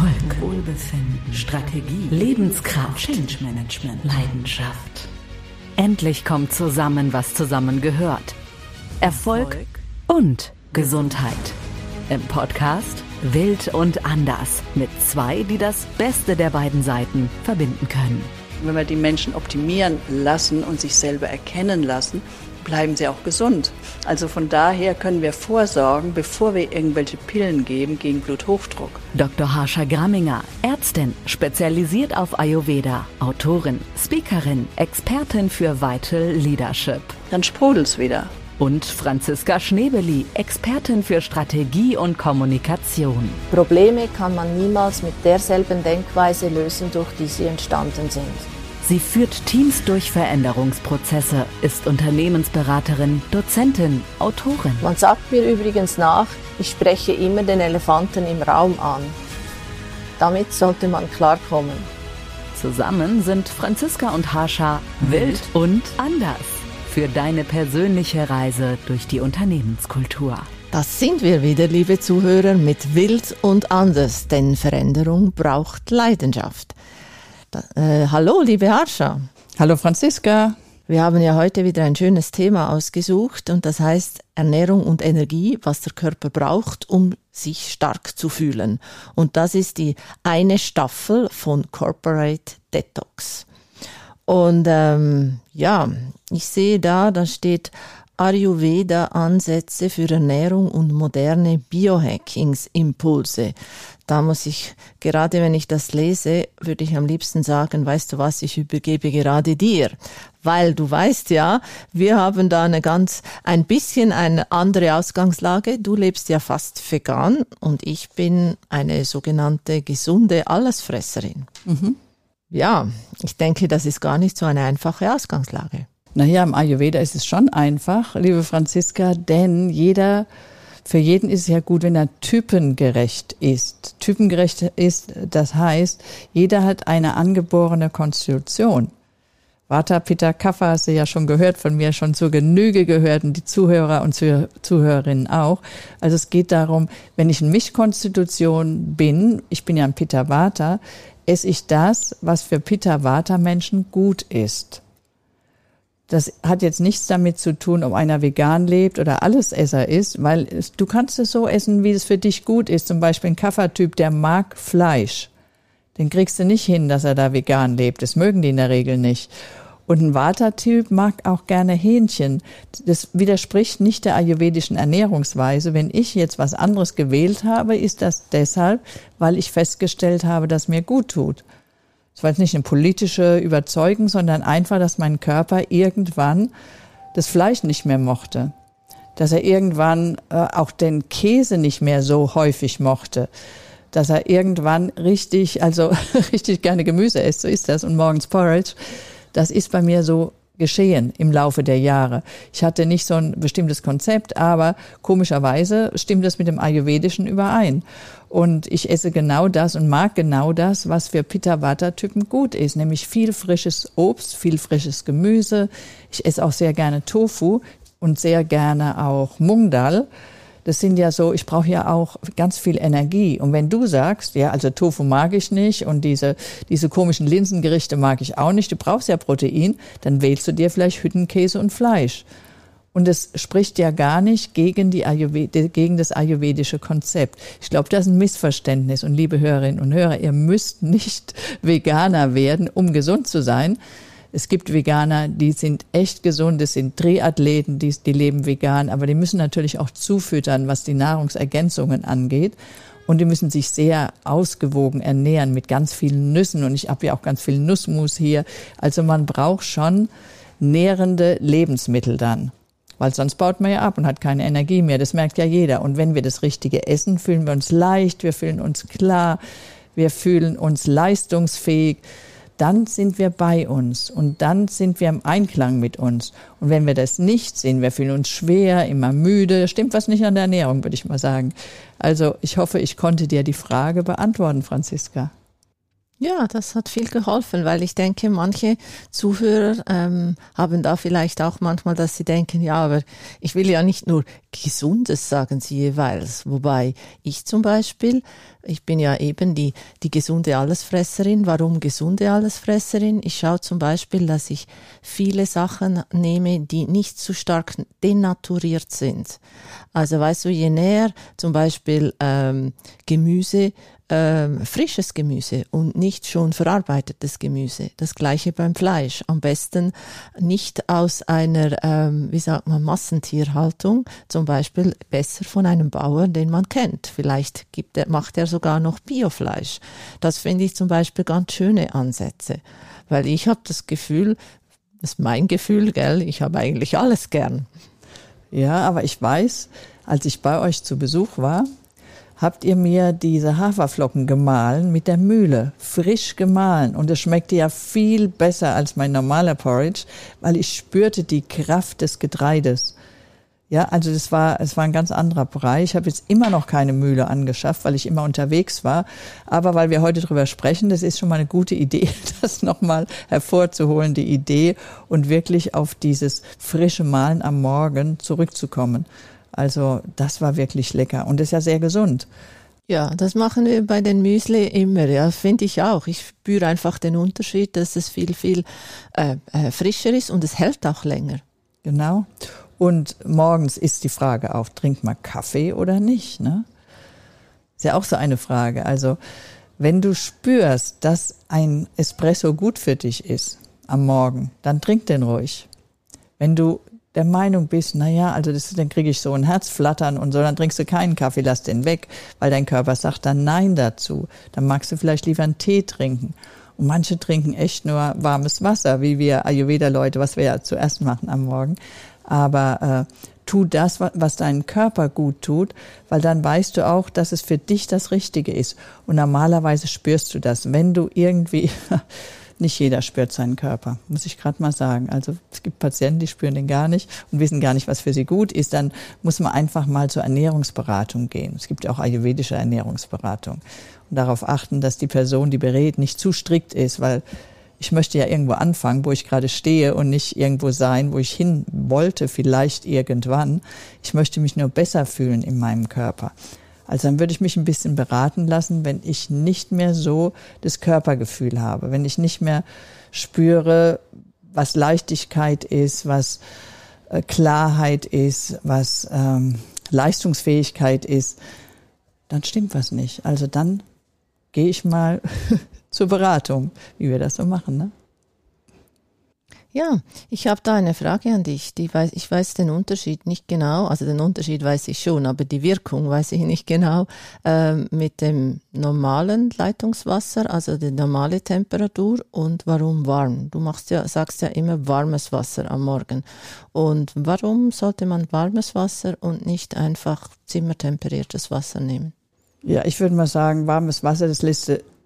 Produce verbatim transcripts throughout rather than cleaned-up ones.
Erfolg, Wohlbefinden, Strategie, Lebenskraft, Change Management, Leidenschaft. Endlich kommt zusammen, was zusammengehört. Erfolg und Gesundheit. Im Podcast Wild und Anders mit zwei, die das Beste der beiden Seiten verbinden können. Wenn wir die Menschen optimieren lassen und sich selber erkennen lassen, bleiben sie auch gesund. Also von daher können wir vorsorgen, bevor wir irgendwelche Pillen geben gegen Bluthochdruck. Doktor Harsha Gramminger, Ärztin, spezialisiert auf Ayurveda, Autorin, Speakerin, Expertin für Vital Leadership. Dann sprudelt's wieder. Und Franziska Schnebeli, Expertin für Strategie und Kommunikation. Probleme kann man niemals mit derselben Denkweise lösen, durch die sie entstanden sind. Sie führt Teams durch Veränderungsprozesse, ist Unternehmensberaterin, Dozentin, Autorin. Man sagt mir übrigens nach, ich spreche immer den Elefanten im Raum an. Damit sollte man klarkommen. Zusammen sind Franziska und Harsha wild und anders für deine persönliche Reise durch die Unternehmenskultur. Das sind wir wieder, liebe Zuhörer, mit Wild und Anders, denn Veränderung braucht Leidenschaft. Da, äh, hallo, liebe Harsha. Hallo, Franziska. Wir haben ja heute wieder ein schönes Thema ausgesucht und das heißt Ernährung und Energie, was der Körper braucht, um sich stark zu fühlen. Und das ist die eine Staffel von Corporate Detox. Und ähm, ja, ich sehe da, da steht Ayurveda-Ansätze für Ernährung und moderne Biohackings-Impulse. Da muss ich, gerade wenn ich das lese, würde ich am liebsten sagen, weißt du was, ich übergebe gerade dir. Weil du weißt ja, wir haben da eine ganz, ein bisschen eine andere Ausgangslage. Du lebst ja fast vegan und ich bin eine sogenannte gesunde Allesfresserin. Mhm. Ja, ich denke, das ist gar nicht so eine einfache Ausgangslage. Naja, im Ayurveda ist es schon einfach, liebe Franziska, denn jeder, für jeden ist es ja gut, wenn er typengerecht ist. Typengerecht ist, das heißt, jeder hat eine angeborene Konstitution. Vata, Pitta, Kapha hast du ja schon gehört, von mir schon zur Genüge gehört und die Zuhörer und Zuhörerinnen auch. Also es geht darum, wenn ich eine Mischkonstitution bin, ich bin ja ein Pitta-Vata, esse ich das, was für Pitta-Vata-Menschen gut ist. Das hat jetzt nichts damit zu tun, ob einer vegan lebt oder Allesesser ist, weil es, du kannst es so essen, wie es für dich gut ist. Zum Beispiel ein Kapha-Typ, der mag Fleisch. Den kriegst du nicht hin, dass er da vegan lebt. Das mögen die in der Regel nicht. Und ein Vata-Typ mag auch gerne Hähnchen. Das widerspricht nicht der ayurvedischen Ernährungsweise. Wenn ich jetzt was anderes gewählt habe, ist das deshalb, weil ich festgestellt habe, dass mir gut tut. Das war jetzt nicht eine politische Überzeugung, sondern einfach, dass mein Körper irgendwann das Fleisch nicht mehr mochte. Dass er irgendwann äh, auch den Käse nicht mehr so häufig mochte. Dass er irgendwann richtig, also richtig gerne Gemüse isst, so ist das. Und morgens Porridge, das ist bei mir so geschehen im Laufe der Jahre. Ich hatte nicht so ein bestimmtes Konzept, aber komischerweise stimmt das mit dem Ayurvedischen überein. Und ich esse genau das und mag genau das, was für Pitta-Vata-Typen gut ist, nämlich viel frisches Obst, viel frisches Gemüse. Ich esse auch sehr gerne Tofu und sehr gerne auch Mung Dal. Das sind ja so, ich brauche ja auch ganz viel Energie. Und wenn du sagst, ja, also Tofu mag ich nicht und diese diese komischen Linsengerichte mag ich auch nicht, du brauchst ja Protein, dann wählst du dir vielleicht Hüttenkäse und Fleisch. Und es spricht ja gar nicht gegen die Ayurveda, gegen das ayurvedische Konzept. Ich glaube, das ist ein Missverständnis. Und liebe Hörerinnen und Hörer, ihr müsst nicht Veganer werden, um gesund zu sein. Es gibt Veganer, die sind echt gesund, es sind Triathleten, die, die leben vegan, aber die müssen natürlich auch zufüttern, was die Nahrungsergänzungen angeht. Und die müssen sich sehr ausgewogen ernähren mit ganz vielen Nüssen. Und ich habe ja auch ganz viel Nussmus hier. Also man braucht schon nährende Lebensmittel dann. Weil sonst baut man ja ab und hat keine Energie mehr. Das merkt ja jeder. Und wenn wir das Richtige essen, fühlen wir uns leicht, wir fühlen uns klar, wir fühlen uns leistungsfähig. Dann sind wir bei uns und dann sind wir im Einklang mit uns. Und wenn wir das nicht sind, wir fühlen uns schwer, immer müde, stimmt was nicht an der Ernährung, würde ich mal sagen. Also ich hoffe, ich konnte dir die Frage beantworten, Franziska. Ja, das hat viel geholfen, weil ich denke, manche Zuhörer ähm, haben da vielleicht auch manchmal, dass sie denken, ja, aber ich will ja nicht nur Gesundes, sagen sie jeweils. Wobei ich zum Beispiel Ich bin ja eben die, die gesunde Allesfresserin. Warum gesunde Allesfresserin? Ich schaue zum Beispiel, dass ich viele Sachen nehme, die nicht zu stark denaturiert sind. Also weißt du, je näher zum Beispiel ähm, Gemüse, ähm, frisches Gemüse und nicht schon verarbeitetes Gemüse. Das gleiche beim Fleisch. Am besten nicht aus einer, ähm, wie sagt man, Massentierhaltung, zum Beispiel besser von einem Bauern, den man kennt. Vielleicht gibt er, macht er sogar noch Biofleisch. Das finde ich zum Beispiel ganz schöne Ansätze, weil ich habe das Gefühl, das ist mein Gefühl, gell, ich habe eigentlich alles gern. Ja, aber ich weiß, als ich bei euch zu Besuch war, habt ihr mir diese Haferflocken gemahlen mit der Mühle, frisch gemahlen. Und es schmeckte ja viel besser als mein normaler Porridge, weil ich spürte die Kraft des Getreides. Ja, also das war, es war ein ganz anderer Brei. Ich habe jetzt immer noch keine Mühle angeschafft, weil ich immer unterwegs war. Aber weil wir heute drüber sprechen, das ist schon mal eine gute Idee, das nochmal hervorzuholen, die Idee und wirklich auf dieses frische Mahlen am Morgen zurückzukommen. Also das war wirklich lecker und ist ja sehr gesund. Ja, das machen wir bei den Müsli immer, ja, finde ich auch. Ich spüre einfach den Unterschied, dass es viel, viel äh, äh, frischer ist und es hält auch länger. Genau. Und morgens ist die Frage auch, trinkt man Kaffee oder nicht, ne? Ist ja auch so eine Frage. Also wenn du spürst, dass ein Espresso gut für dich ist am Morgen, dann trink den ruhig. Wenn du der Meinung bist, na ja, also das, dann kriege ich so ein Herzflattern und so, dann trinkst du keinen Kaffee, lass den weg, weil dein Körper sagt dann Nein dazu. Dann magst du vielleicht lieber einen Tee trinken. Und manche trinken echt nur warmes Wasser, wie wir Ayurveda-Leute, was wir ja zuerst machen am Morgen. Aber äh, tu das, was deinem Körper gut tut, weil dann weißt du auch, dass es für dich das Richtige ist. Und normalerweise spürst du das, wenn du irgendwie... Nicht jeder spürt seinen Körper, muss ich gerade mal sagen. Also es gibt Patienten, die spüren den gar nicht und wissen gar nicht, was für sie gut ist. Dann muss man einfach mal zur Ernährungsberatung gehen. Es gibt ja auch ayurvedische Ernährungsberatung. Und darauf achten, dass die Person, die berät, nicht zu strikt ist, weil ich möchte ja irgendwo anfangen, wo ich gerade stehe und nicht irgendwo sein, wo ich hin wollte, vielleicht irgendwann. Ich möchte mich nur besser fühlen in meinem Körper. Also dann würde ich mich ein bisschen beraten lassen, wenn ich nicht mehr so das Körpergefühl habe, wenn ich nicht mehr spüre, was Leichtigkeit ist, was äh, Klarheit ist, was ähm, Leistungsfähigkeit ist, dann stimmt was nicht. Also dann gehe ich mal zur Beratung, wie wir das so machen, ne? Ja, ich habe da eine Frage an dich. Die weiß, ich weiß den Unterschied nicht genau, also den Unterschied weiß ich schon, aber die Wirkung weiß ich nicht genau, äh, mit dem normalen Leitungswasser, also die normale Temperatur und warum warm. Du machst ja, sagst ja immer warmes Wasser am Morgen. Und warum sollte man warmes Wasser und nicht einfach zimmertemperiertes Wasser nehmen? Ja, ich würde mal sagen, warmes Wasser, das lässt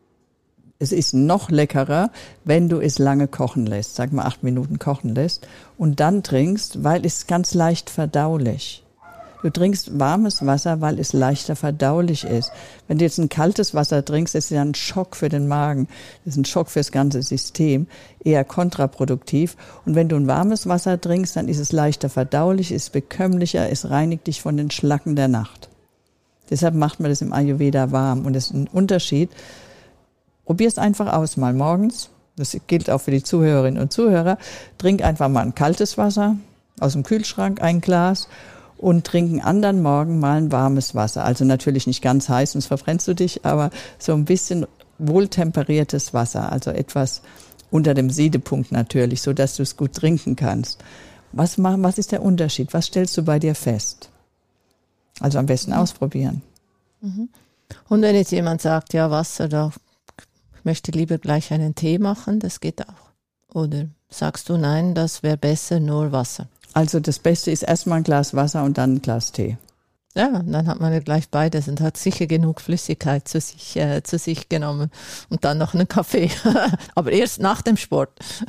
Es ist noch leckerer, wenn du es lange kochen lässt, sag mal acht Minuten kochen lässt und dann trinkst, weil es ganz leicht verdaulich. Du trinkst warmes Wasser, weil es leichter verdaulich ist. Wenn du jetzt ein kaltes Wasser trinkst, ist es ja ein Schock für den Magen. Das ist ein Schock fürs ganze System, eher kontraproduktiv. Und wenn du ein warmes Wasser trinkst, dann ist es leichter verdaulich, ist bekömmlicher, es reinigt dich von den Schlacken der Nacht. Deshalb macht man das im Ayurveda warm und das ist ein Unterschied. Probier es einfach aus, mal morgens. Das gilt auch für die Zuhörerinnen und Zuhörer. Trink einfach mal ein kaltes Wasser aus dem Kühlschrank, ein Glas, und trink einen anderen Morgen mal ein warmes Wasser. Also natürlich nicht ganz heiß, sonst verbrennst du dich, aber so ein bisschen wohltemperiertes Wasser, also etwas unter dem Siedepunkt natürlich, so dass du es gut trinken kannst. Was machen, was ist der Unterschied? Was stellst du bei dir fest? Also am besten mhm. ausprobieren. Mhm. Und wenn jetzt jemand sagt, ja, Wasser, da möchte lieber gleich einen Tee machen, das geht auch. Oder sagst du, nein, das wäre besser, nur Wasser? Also das Beste ist erstmal ein Glas Wasser und dann ein Glas Tee. Ja, dann hat man ja gleich beides und hat sicher genug Flüssigkeit zu sich, äh, zu sich genommen. Und dann noch einen Kaffee. Aber erst nach dem Sport.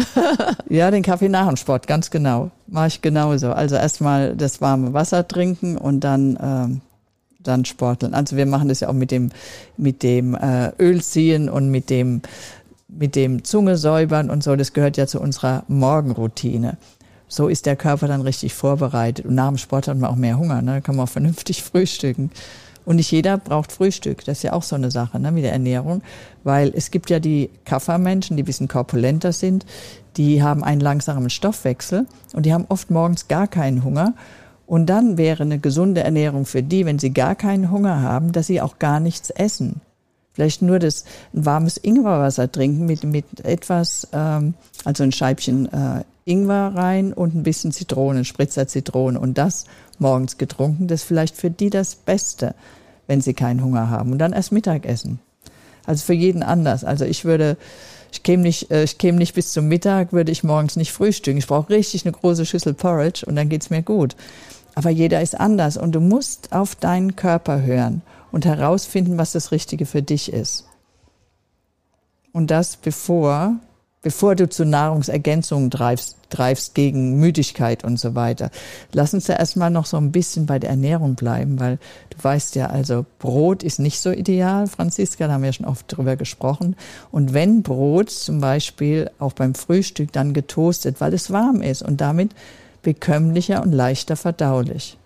Ja, den Kaffee nach dem Sport, ganz genau. Mache ich genauso. Also erstmal das warme Wasser trinken und dann... Ähm, dann sporteln. Also wir machen das ja auch mit dem mit dem äh, Ölziehen und mit dem mit dem Zunge säubern und so. Das gehört ja zu unserer Morgenroutine. So ist der Körper dann richtig vorbereitet. Und nach dem Sport hat man auch mehr Hunger. Ne? Da kann man auch vernünftig frühstücken. Und nicht jeder braucht Frühstück. Das ist ja auch so eine Sache, ne, mit der Ernährung. Weil es gibt ja die Kaffermenschen, die ein bisschen korpulenter sind, die haben einen langsamen Stoffwechsel und die haben oft morgens gar keinen Hunger. Und dann wäre eine gesunde Ernährung für die, wenn sie gar keinen Hunger haben, dass sie auch gar nichts essen. Vielleicht nur das ein warmes Ingwerwasser trinken mit, mit etwas, ähm, also ein Scheibchen äh, Ingwer rein und ein bisschen Zitrone, Spritzer Zitrone und das morgens getrunken. Das ist vielleicht für die das Beste, wenn sie keinen Hunger haben. Und dann erst Mittagessen. Also für jeden anders. Also ich würde, ich käme nicht, ich käme nicht bis zum Mittag, würde ich morgens nicht frühstücken. Ich brauche richtig eine große Schüssel Porridge und dann geht's mir gut. Aber jeder ist anders und du musst auf deinen Körper hören und herausfinden, was das Richtige für dich ist. Und das bevor, bevor du zu Nahrungsergänzungen treibst, treibst gegen Müdigkeit und so weiter. Lass uns da erstmal noch so ein bisschen bei der Ernährung bleiben, weil du weißt ja, also Brot ist nicht so ideal, Franziska, da haben wir ja schon oft drüber gesprochen. Und wenn Brot zum Beispiel auch beim Frühstück dann getoastet, weil es warm ist und damit bekömmlicher und leichter verdaulich.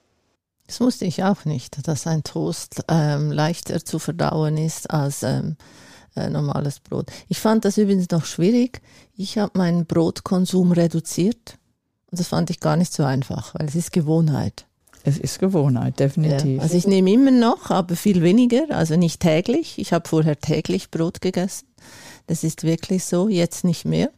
Das wusste ich auch nicht, dass ein Toast ähm, leichter zu verdauen ist als ähm, äh, normales Brot. Ich fand das übrigens noch schwierig. Ich habe meinen Brotkonsum reduziert und das fand ich gar nicht so einfach, weil es ist Gewohnheit. Es ist Gewohnheit, definitiv. Ja, also ich nehme immer noch, aber viel weniger, also nicht täglich. Ich habe vorher täglich Brot gegessen. Das ist wirklich so, jetzt nicht mehr.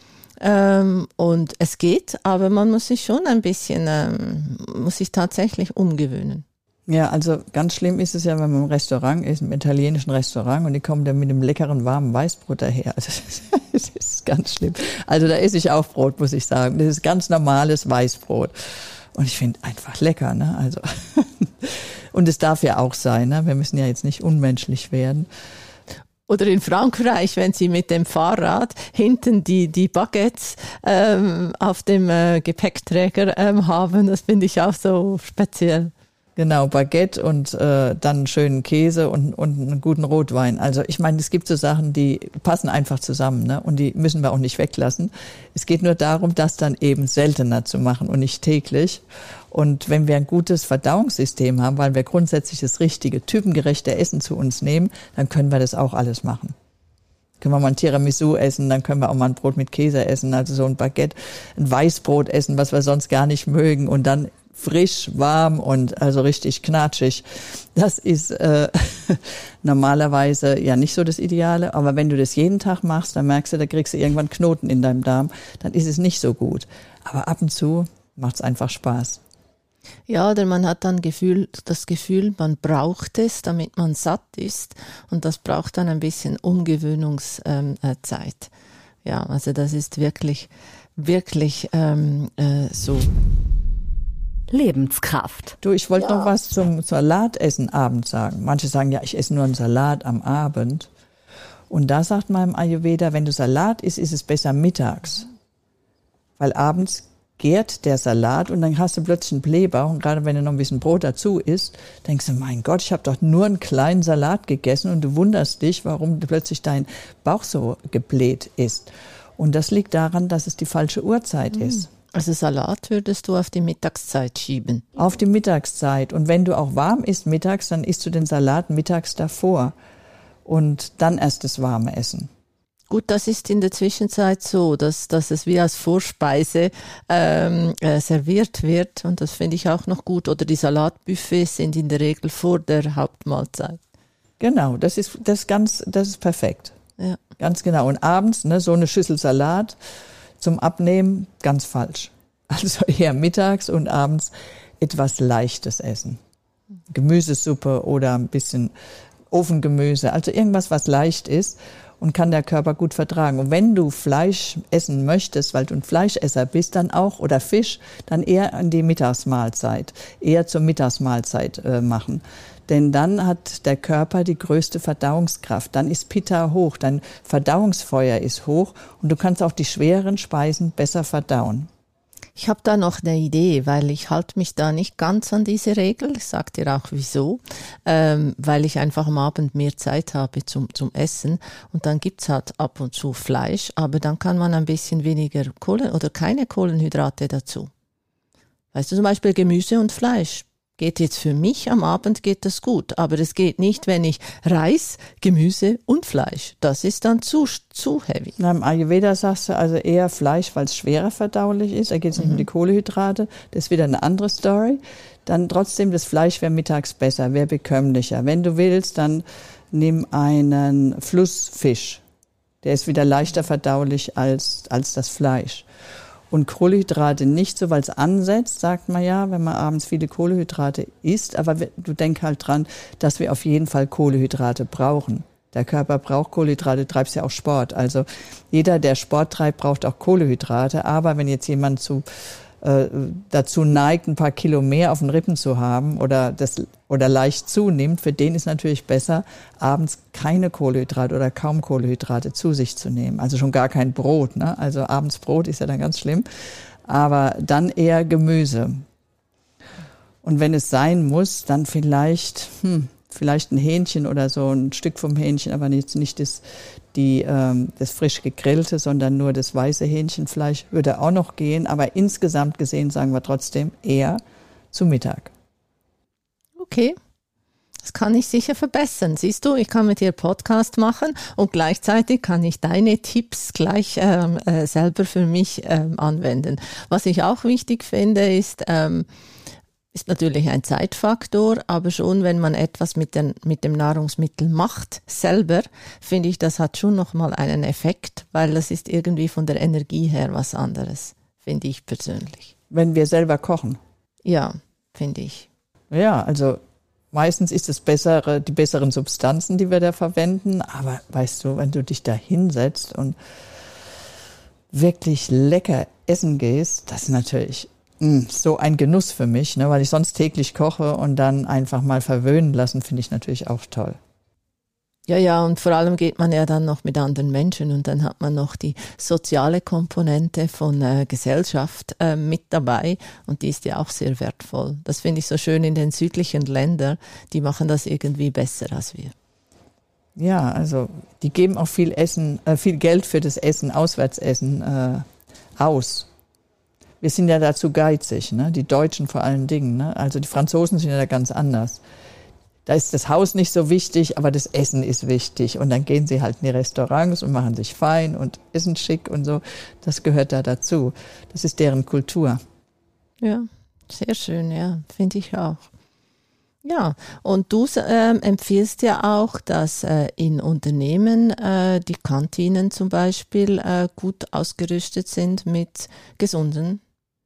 Ähm, und es geht, aber man muss sich schon ein bisschen, ähm, muss sich tatsächlich umgewöhnen. Ja, also ganz schlimm ist es ja, wenn man im Restaurant ist, im italienischen Restaurant und die kommen dann mit einem leckeren, warmen Weißbrot daher. Also das ist ganz schlimm. Also da esse ich auch Brot, muss ich sagen. Das ist ganz normales Weißbrot. Und ich finde einfach lecker, ne? Also und es darf ja auch sein, ne? Wir müssen ja jetzt nicht unmenschlich werden. Oder in Frankreich, wenn sie mit dem Fahrrad hinten die, die Baguettes ähm, auf dem äh, Gepäckträger ähm, haben, das finde ich auch so speziell. Genau, Baguette und äh, dann einen schönen Käse und, und einen guten Rotwein. Also ich meine, es gibt so Sachen, die passen einfach zusammen, ne? Und die müssen wir auch nicht weglassen. Es geht nur darum, das dann eben seltener zu machen und nicht täglich. Und wenn wir ein gutes Verdauungssystem haben, weil wir grundsätzlich das richtige, typengerechte Essen zu uns nehmen, dann können wir das auch alles machen. Können wir mal ein Tiramisu essen, dann können wir auch mal ein Brot mit Käse essen, also so ein Baguette, ein Weißbrot essen, was wir sonst gar nicht mögen und dann frisch, warm und also richtig knatschig. Das ist äh, normalerweise ja nicht so das Ideale, aber wenn du das jeden Tag machst, dann merkst du, da kriegst du irgendwann Knoten in deinem Darm, dann ist es nicht so gut. Aber ab und zu macht es einfach Spaß. Ja, oder man hat dann Gefühl, das Gefühl, man braucht es, damit man satt ist und das braucht dann ein bisschen Umgewöhnungszeit. Ähm, äh, Zeit. Ja, also das ist wirklich, wirklich ähm, äh, so. Lebenskraft. Du, ich wollte Ja. noch was zum Salatessen abends sagen. Manche sagen, ja, ich esse nur einen Salat am Abend. Und da sagt man im Ayurveda, wenn du Salat isst, ist es besser mittags. Weil abends gärt der Salat und dann hast du plötzlich einen Blähbauch. Und gerade wenn du noch ein bisschen Brot dazu isst, denkst du, mein Gott, ich habe doch nur einen kleinen Salat gegessen und du wunderst dich, warum plötzlich dein Bauch so gebläht ist. Und das liegt daran, dass es die falsche Uhrzeit mhm. ist. Also Salat würdest du auf die Mittagszeit schieben? Auf die Mittagszeit. Und wenn du auch warm isst mittags, dann isst du den Salat mittags davor. Und dann erst das warme Essen. Gut, das ist in der Zwischenzeit so, dass, dass es wie als Vorspeise ähm, äh, serviert wird. Und das finde ich auch noch gut. Oder die Salatbuffets sind in der Regel vor der Hauptmahlzeit. Genau, das ist, das ist ganz, das ist perfekt. Ja. Ganz genau. Und abends, ne, so eine Schüssel Salat zum Abnehmen, ganz falsch. Also eher mittags und abends etwas Leichtes essen. Gemüsesuppe oder ein bisschen Ofengemüse, also irgendwas, was leicht ist und kann der Körper gut vertragen. Und wenn du Fleisch essen möchtest, weil du ein Fleischesser bist, dann auch, oder Fisch, dann eher an die Mittagsmahlzeit, eher zur Mittagsmahlzeit äh, machen. Denn dann hat der Körper die größte Verdauungskraft. Dann ist Pitta hoch, dein Verdauungsfeuer ist hoch und du kannst auch die schweren Speisen besser verdauen. Ich habe da noch eine Idee, weil ich halte mich da nicht ganz an diese Regel. Ich sage dir auch wieso. Ähm, weil ich einfach am Abend mehr Zeit habe zum, zum Essen und dann gibt's halt ab und zu Fleisch, aber dann kann man ein bisschen weniger Kohlen oder keine Kohlenhydrate dazu. Weißt du, zum Beispiel Gemüse und Fleisch. Geht jetzt für mich am Abend geht das gut, aber es geht nicht, wenn ich Reis, Gemüse und Fleisch. Das ist dann zu, zu heavy. Na, im Ayurveda sagst du also eher Fleisch, weil es schwerer verdaulich ist. Da geht es nicht mhm. um die Kohlenhydrate. Das ist wieder eine andere Story. Dann trotzdem, das Fleisch wäre mittags besser, wäre bekömmlicher. Wenn du willst, dann nimm einen Flussfisch. Der ist wieder leichter verdaulich als, als das Fleisch. Und Kohlenhydrate nicht so, weil es ansetzt, sagt man ja, wenn man abends viele Kohlenhydrate isst. Aber du denk halt dran, dass wir auf jeden Fall Kohlenhydrate brauchen. Der Körper braucht Kohlenhydrate, treibst ja auch Sport. Also jeder, der Sport treibt, braucht auch Kohlenhydrate. Aber wenn jetzt jemand zu, äh, dazu neigt, ein paar Kilo mehr auf den Rippen zu haben oder, das, oder leicht zunimmt, für den ist natürlich besser, abends keine Kohlenhydrate oder kaum Kohlenhydrate zu sich zu nehmen. Also schon gar kein Brot, ne? Also abends Brot ist ja dann ganz schlimm. Aber dann eher Gemüse. Und wenn es sein muss, dann vielleicht, hm, vielleicht ein Hähnchen oder so, ein Stück vom Hähnchen, aber jetzt nicht das, die, ähm, das frisch gegrillte, sondern nur das weiße Hähnchenfleisch würde auch noch gehen. Aber insgesamt gesehen sagen wir trotzdem eher zu Mittag. Okay, das kann ich sicher verbessern. Siehst du, ich kann mit dir Podcast machen und gleichzeitig kann ich deine Tipps gleich ähm, äh, selber für mich ähm, anwenden. Was ich auch wichtig finde, ist, ähm, ist natürlich ein Zeitfaktor, aber schon, wenn man etwas mit, den, mit dem Nahrungsmittel macht, selber, finde ich, das hat schon nochmal einen Effekt, weil das ist irgendwie von der Energie her was anderes, finde ich persönlich. Wenn wir selber kochen? Ja, finde ich. Ja, also meistens ist es bessere, die besseren Substanzen, die wir da verwenden. Aber weißt du, wenn du dich da hinsetzt und wirklich lecker essen gehst, das ist natürlich mh, so ein Genuss für mich, ne, weil ich sonst täglich koche und dann einfach mal verwöhnen lassen, finde ich natürlich auch toll. Ja, ja, und vor allem geht man ja dann noch mit anderen Menschen und dann hat man noch die soziale Komponente von äh, Gesellschaft äh, mit dabei und die ist ja auch sehr wertvoll. Das finde ich so schön in den südlichen Ländern, die machen das irgendwie besser als wir. Ja, also die geben auch viel Essen, äh, viel Geld für das Essen, Auswärtsessen äh, aus. Wir sind ja dazu geizig, ne? Die Deutschen vor allen Dingen, ne? Also die Franzosen sind ja da ganz anders. Da ist das Haus nicht so wichtig, aber das Essen ist wichtig. Und dann gehen sie halt in die Restaurants und machen sich fein und essen schick und so. Das gehört da dazu. Das ist deren Kultur. Ja, sehr schön, ja, finde ich auch. Ja, und du äh, empfiehlst ja auch, dass äh, in Unternehmen äh, die Kantinen zum Beispiel äh, gut ausgerüstet sind mit gesunden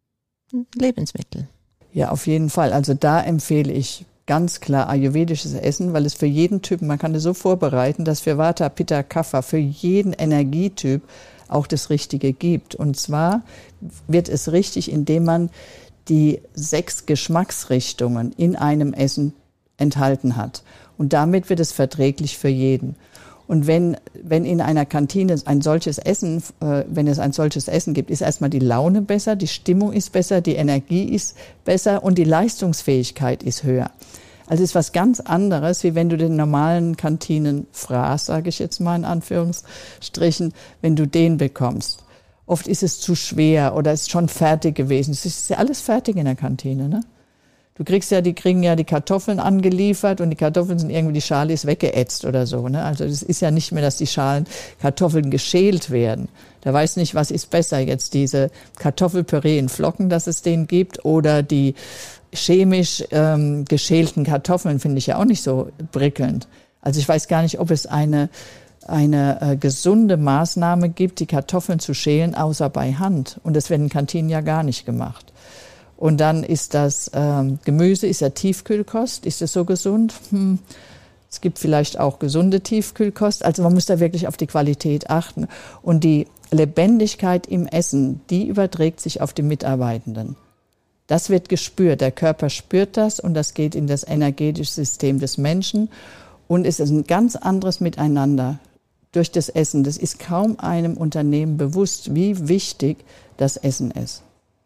Lebensmitteln. Ja, auf jeden Fall. Also da empfehle ich ganz klar ayurvedisches Essen, weil es für jeden Typ, man kann es so vorbereiten, dass für Vata, Pitta, Kapha, für jeden Energietyp auch das Richtige gibt. Und zwar wird es richtig, indem man die sechs Geschmacksrichtungen in einem Essen enthalten hat. Und damit wird es verträglich für jeden. Und wenn, wenn in einer Kantine ein solches Essen, äh, wenn es ein solches Essen gibt, ist erstmal die Laune besser, die Stimmung ist besser, die Energie ist besser und die Leistungsfähigkeit ist höher. Also es ist was ganz anderes, wie wenn du den normalen Kantinenfraß, sage ich jetzt mal in Anführungsstrichen, wenn du den bekommst. Oft ist es zu schwer oder ist schon fertig gewesen. Es ist ja alles fertig in der Kantine, ne? Du kriegst ja, die kriegen ja die Kartoffeln angeliefert und die Kartoffeln sind irgendwie, die Schale ist weggeätzt oder so, ne? Also das ist ja nicht mehr, dass die Schalen Kartoffeln geschält werden. Da weiß nicht, was ist besser jetzt, diese Kartoffelpüree in Flocken, dass es den gibt, oder die chemisch ähm, geschälten Kartoffeln, finde ich ja auch nicht so prickelnd. Also ich weiß gar nicht, ob es eine eine äh, gesunde Maßnahme gibt, die Kartoffeln zu schälen, außer bei Hand. Und das wird in Kantinen ja gar nicht gemacht. Und dann ist das ähm, Gemüse, ist ja Tiefkühlkost. Ist das so gesund? Hm. Es gibt vielleicht auch gesunde Tiefkühlkost. Also man muss da wirklich auf die Qualität achten. Und die Lebendigkeit im Essen, die überträgt sich auf die Mitarbeitenden. Das wird gespürt. Der Körper spürt das und das geht in das energetische System des Menschen. Und es ist ein ganz anderes Miteinander durch das Essen. Das ist kaum einem Unternehmen bewusst, wie wichtig das Essen ist.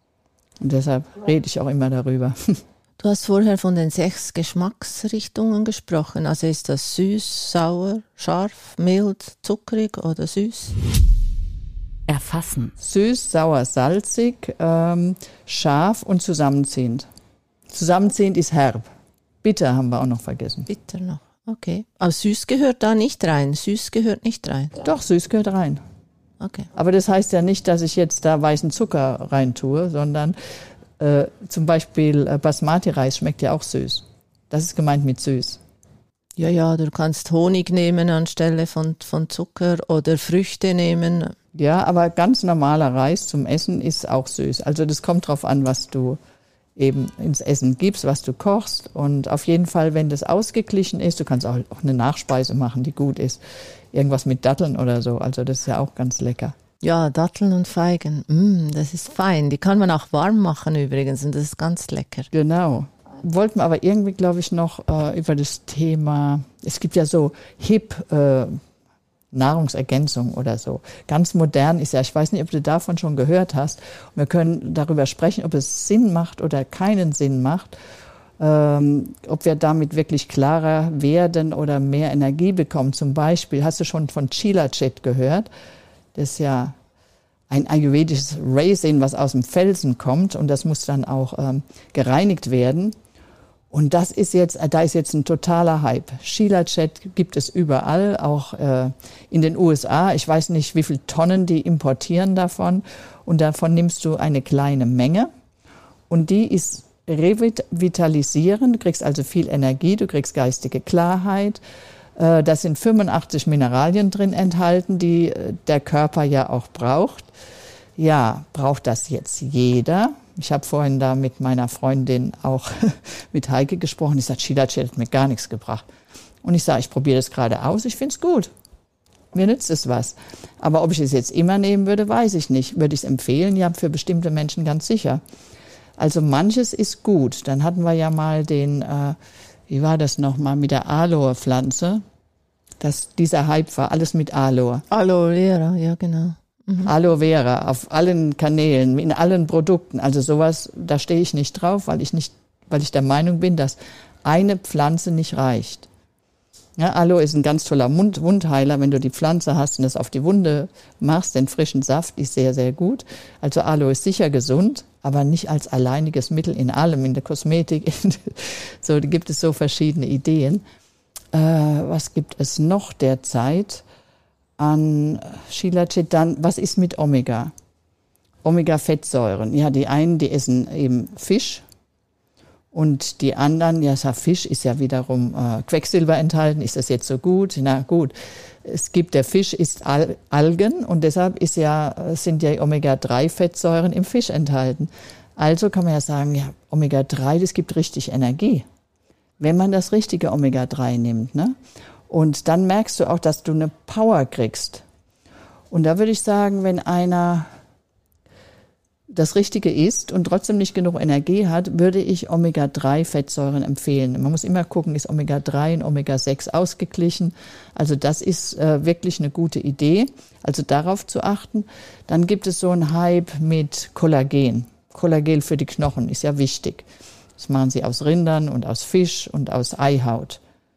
Und deshalb rede ich auch immer darüber. Du hast vorher von den sechs Geschmacksrichtungen gesprochen. Also ist das süß, sauer, scharf, mild, zuckrig oder süß? Erfassen. Süß, sauer, salzig, ähm, scharf und zusammenziehend. zusammenziehend ist herb. Bitter haben wir auch noch vergessen. Bitter noch, okay. Aber süß gehört da nicht rein. Süß gehört nicht rein. Doch, süß gehört rein. Okay. Aber das heißt ja nicht, dass ich jetzt da weißen Zucker rein tue, sondern äh, zum Beispiel äh, Basmati-Reis schmeckt ja auch süß. Das ist gemeint mit süß. Ja, ja, du kannst Honig nehmen anstelle von, von Zucker oder Früchte nehmen. Ja, aber ganz normaler Reis zum Essen ist auch süß. Also das kommt drauf an, was du eben ins Essen gibst, was du kochst. Und auf jeden Fall, wenn das ausgeglichen ist, du kannst auch, auch eine Nachspeise machen, die gut ist. Irgendwas mit Datteln oder so, also das ist ja auch ganz lecker. Ja, Datteln und Feigen, mm, das ist fein. Die kann man auch warm machen übrigens und das ist ganz lecker. Genau. Wollten wir aber irgendwie, glaube ich, noch äh, über das Thema, es gibt ja so hip äh, Nahrungsergänzung oder so. Ganz modern ist ja, ich weiß nicht, ob du davon schon gehört hast. Und wir können darüber sprechen, ob es Sinn macht oder keinen Sinn macht. Ähm, ob wir damit wirklich klarer werden oder mehr Energie bekommen. Zum Beispiel, hast du schon von Shilajit gehört? Das ist ja ein ayurvedisches Resin, was aus dem Felsen kommt. Und das muss dann auch ähm, gereinigt werden. Und das ist jetzt, da ist jetzt ein totaler Hype. Shilajit gibt es überall, auch äh, in den U S A. Ich weiß nicht, wie viele Tonnen die importieren davon. Und davon nimmst du eine kleine Menge. Und die ist revitalisierend. Du kriegst also viel Energie, du kriegst geistige Klarheit. Äh, da sind fünfundachtzig Mineralien drin enthalten, die der Körper ja auch braucht. Ja, braucht das jetzt jeder? Ich habe vorhin da mit meiner Freundin auch mit Heike gesprochen. Ich sage, Shilajit hat mir gar nichts gebracht. Und ich sage, ich probiere das gerade aus, ich finde es gut. Mir nützt es was. Aber ob ich es jetzt immer nehmen würde, weiß ich nicht. Würde ich es empfehlen? Ja, für bestimmte Menschen ganz sicher. Also manches ist gut. Dann hatten wir ja mal den, äh, wie war das nochmal, mit der Aloe-Pflanze. Das, dieser Hype war alles mit Aloe. Aloe Vera, ja genau. Mhm. Aloe Vera auf allen Kanälen, in allen Produkten. Also sowas, da stehe ich nicht drauf, weil ich nicht, weil ich der Meinung bin, dass eine Pflanze nicht reicht. Ja, Aloe ist ein ganz toller Mund, Wundheiler, wenn du die Pflanze hast und das auf die Wunde machst, den frischen Saft ist sehr, sehr gut. Also Aloe ist sicher gesund, aber nicht als alleiniges Mittel in allem, in der Kosmetik. So da gibt es so verschiedene Ideen. Äh, was gibt es noch derzeit an Shilajit? Dann, was ist mit Omega? Omega-Fettsäuren. Ja, die einen, die essen eben Fisch. Und die anderen, ja, Fisch ist ja wiederum äh, Quecksilber enthalten. Ist das jetzt so gut? Na gut, es gibt, der Fisch isst Al- Algen und deshalb ist ja, sind ja Omega drei Fettsäuren im Fisch enthalten. Also kann man ja sagen, ja, Omega drei, das gibt richtig Energie, wenn man das richtige Omega drei nimmt, ne? Und dann merkst du auch, dass du eine Power kriegst. Und da würde ich sagen, wenn einer das Richtige isst und trotzdem nicht genug Energie hat, würde ich Omega drei Fettsäuren empfehlen. Man muss immer gucken, ist Omega drei und Omega sechs ausgeglichen. Also das ist äh, wirklich eine gute Idee, also darauf zu achten. Dann gibt es so einen Hype mit Kollagen. Kollagen für die Knochen ist ja wichtig. Das machen sie aus Rindern und aus Fisch und aus Eihaut.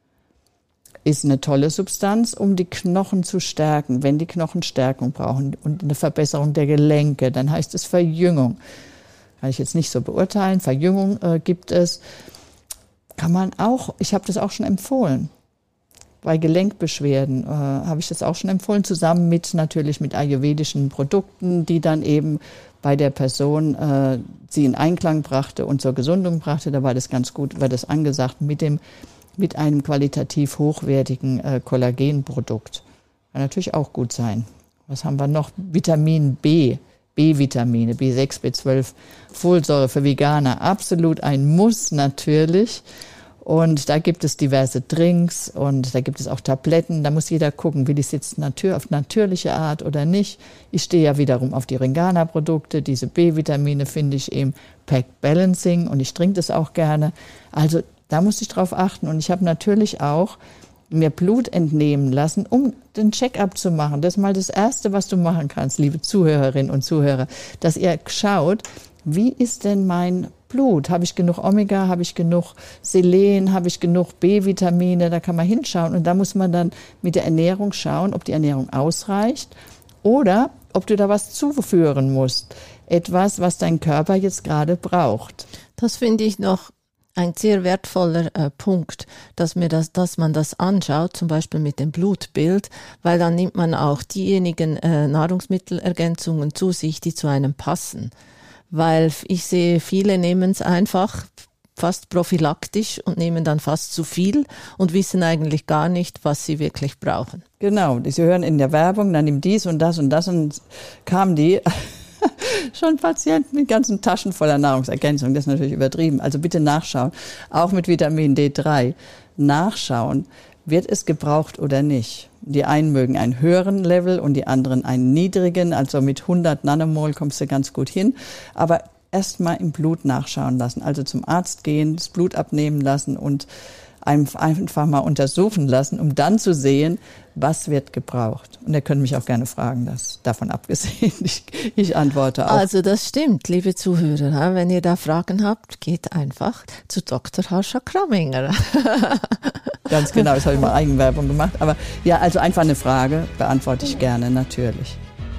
Ist eine tolle Substanz, um die Knochen zu stärken, wenn die Knochen Stärkung brauchen und eine Verbesserung der Gelenke, dann heißt es Verjüngung. Kann ich jetzt nicht so beurteilen. Verjüngung äh, gibt es. Kann man auch, ich habe das auch schon empfohlen. Bei Gelenkbeschwerden äh, habe ich das auch schon empfohlen, zusammen mit natürlich mit ayurvedischen Produkten, die dann eben bei der Person äh, sie in Einklang brachte und zur Gesundung brachte. Da war das ganz gut, war das angesagt mit dem mit einem qualitativ hochwertigen äh, Kollagenprodukt. Kann natürlich auch gut sein. Was haben wir noch? Vitamin B, B-Vitamine, B sechs, B zwölf, Folsäure für Veganer. Absolut ein Muss natürlich. Und da gibt es diverse Drinks und da gibt es auch Tabletten. Da muss jeder gucken, will ich es jetzt natür- auf natürliche Art oder nicht. Ich stehe ja wiederum auf die Ringana-Produkte. Diese B-Vitamine finde ich im Pack Balancing und ich trinke das auch gerne. Also da muss ich drauf achten. Und ich habe natürlich auch mir Blut entnehmen lassen, um den Check-up zu machen. Das ist mal das Erste, was du machen kannst, liebe Zuhörerinnen und Zuhörer, dass ihr schaut, wie ist denn mein Blut? Habe ich genug Omega? Habe ich genug Selen? Habe ich genug B-Vitamine? Da kann man hinschauen. Und da muss man dann mit der Ernährung schauen, ob die Ernährung ausreicht oder ob du da was zuführen musst. Etwas, was dein Körper jetzt gerade braucht. Das finde ich noch ein sehr wertvoller äh, Punkt, dass, mir das, dass man das anschaut, zum Beispiel mit dem Blutbild, weil dann nimmt man auch diejenigen äh, Nahrungsmittelergänzungen zu sich, die zu einem passen. Weil ich sehe, viele nehmen es einfach fast prophylaktisch und nehmen dann fast zu viel und wissen eigentlich gar nicht, was sie wirklich brauchen. Genau, sie hören in der Werbung, dann nimm dies und das und das und kamen die... schon Patienten mit ganzen Taschen voller Nahrungsergänzung. Das ist natürlich übertrieben. Also bitte nachschauen. Auch mit Vitamin D drei. Nachschauen, wird es gebraucht oder nicht. Die einen mögen einen höheren Level und die anderen einen niedrigen. Also mit hundert Nanomol kommst du ganz gut hin. Aber erst mal im Blut nachschauen lassen. Also zum Arzt gehen, das Blut abnehmen lassen und einfach mal untersuchen lassen, um dann zu sehen, was wird gebraucht. Und ihr könnt mich auch gerne fragen, das davon abgesehen. Ich, ich antworte auch. Also das stimmt, liebe Zuhörer. Wenn ihr da Fragen habt, geht einfach zu Doktor Harsha Kramminger. Ganz genau, das habe ich mal Eigenwerbung gemacht. Aber ja, also einfach eine Frage, beantworte ich gerne, natürlich.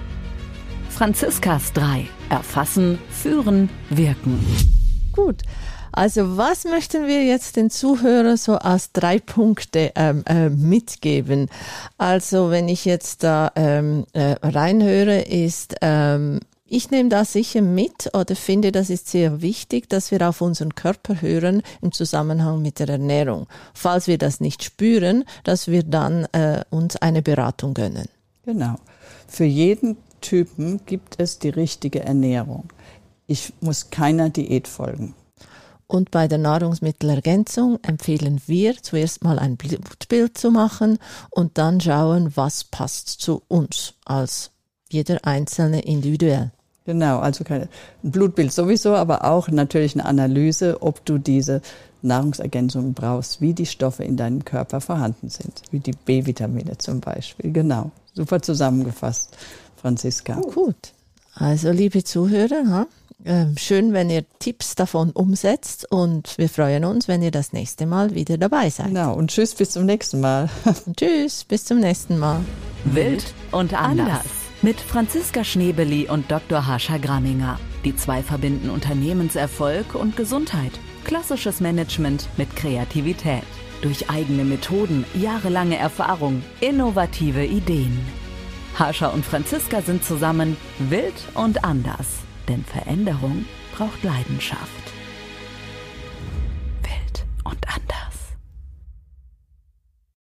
Franziskas drei. Erfassen, führen, wirken. Gut. Also was möchten wir jetzt den Zuhörern so als drei Punkte ähm, äh, mitgeben? Also wenn ich jetzt da ähm, äh, reinhöre, ist, ähm, ich nehme da sicher mit oder finde, das ist sehr wichtig, dass wir auf unseren Körper hören im Zusammenhang mit der Ernährung. Falls wir das nicht spüren, dass wir dann äh, uns eine Beratung gönnen. Genau. Für jeden Typen gibt es die richtige Ernährung. Ich muss keiner Diät folgen. Und bei der Nahrungsmittelergänzung empfehlen wir zuerst mal ein Blutbild zu machen und dann schauen, was passt zu uns als jeder Einzelne individuell. Genau, also ein Blutbild sowieso, aber auch natürlich eine Analyse, ob du diese Nahrungsergänzungen brauchst, wie die Stoffe in deinem Körper vorhanden sind, wie die B-Vitamine zum Beispiel. Genau, super zusammengefasst, Franziska. Gut, also liebe Zuhörer, ha? Schön, wenn ihr Tipps davon umsetzt und wir freuen uns, wenn ihr das nächste Mal wieder dabei seid. Genau, und tschüss, bis zum nächsten Mal. Und tschüss, bis zum nächsten Mal. Wild und anders. Mit Franziska Schnebeli und Doktor Harsha Kramminger. Die zwei verbinden Unternehmenserfolg und Gesundheit. Klassisches Management mit Kreativität. Durch eigene Methoden, jahrelange Erfahrung, innovative Ideen. Harsha und Franziska sind zusammen wild und anders. Denn Veränderung braucht Leidenschaft. Wild und anders.